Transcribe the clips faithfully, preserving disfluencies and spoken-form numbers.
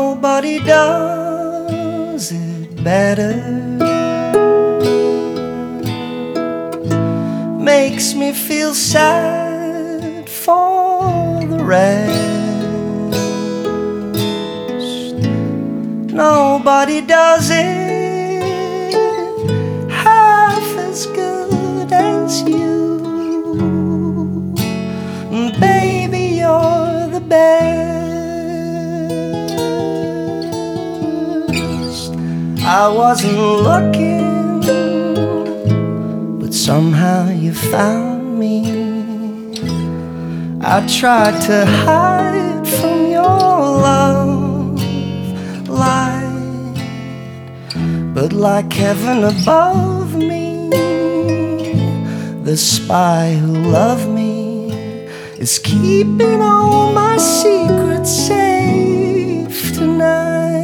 Nobody does it better. Makes me feel sad for the rest. Nobody does it half as good as you. Baby, you're the best. I wasn't looking, but somehow you found me. I tried to hide from your love light, but like heaven above me, the spy who loved me is keeping all my secrets safe tonight.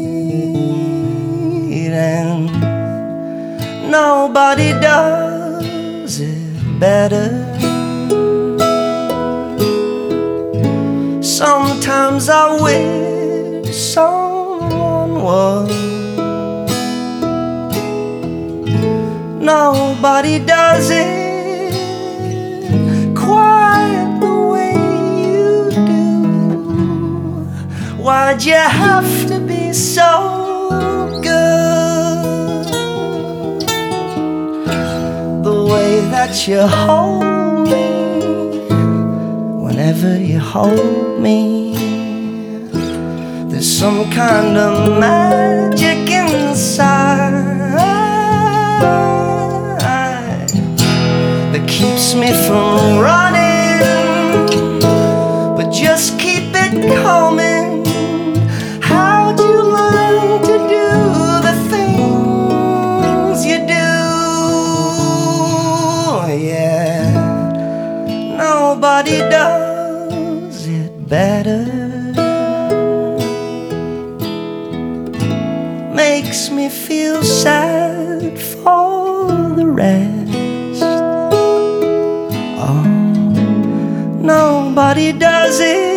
And nobody does it better. Sometimes I wish someone would. Nobody does it quite the way you do. Why'd you have to be so good? The way that you hold me, whenever you hold me, there's some kind of magic inside that keeps me from running, but just keep it coming. How'd you learn to do the things you do? Yeah, nobody does it better. Makes me feel sad for the rest. Oh, nobody does it